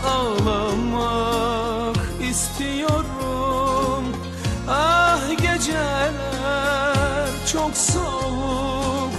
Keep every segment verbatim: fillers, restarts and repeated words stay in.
ağlamak istiyorum. Ah geceler çok soğuk,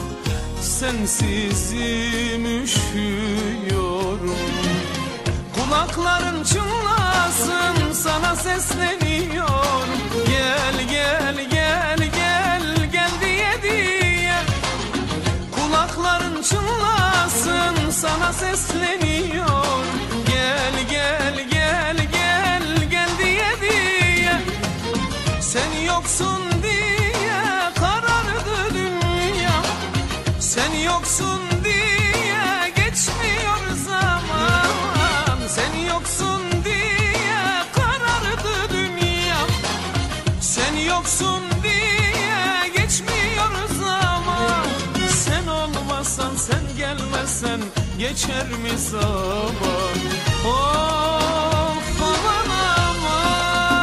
sensizim üşüyorum. Kulakların çınlasın, sana sesleniyorum. Gel gel gel gel gel diye diye. Kulakların çınlasın, sana sesleniyorum. Gel gel gel gel gel diye diye. Sen yoksun diye karardı dünya. Sen yoksun diye geçmiyor zaman. Sen yoksun diye karardı dünya. Sen yoksun diye geçmiyor zaman. Sen olmazsan, sen gelmezsen geçer mi zaman? Of aman aman.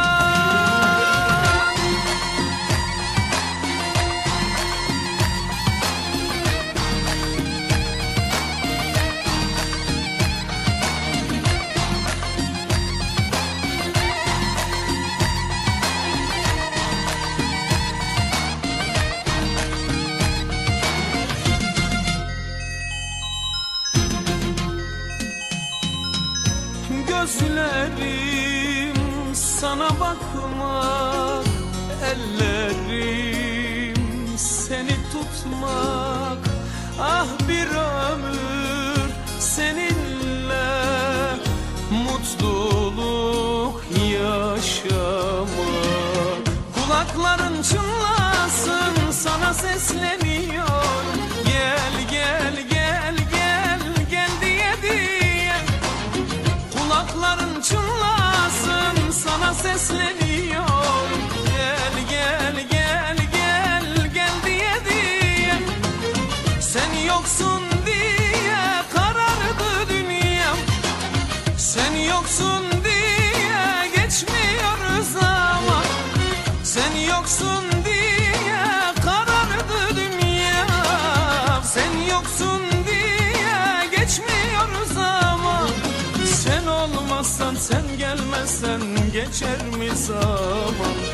Gözlerim sana bakmak, ellerim seni tutmak. Ah bir ömür seninle mutluluk yaşamak. Kulakların çınlasın, sana sesleniyorum. Gel gel gel gel gel diye diye. Kulakların çınlasın, sana sesleniyorum. Gel gel gel gel gel diye diye. Sen yoksun diye karardı dünyam. Sen yoksun diye geçmiyor zaman. Sen yoksun diye karardı dünyam. Sen yoksun diye geçmiyor zaman. Sen olmazsan, sen gelmezsen geçer mi zaman?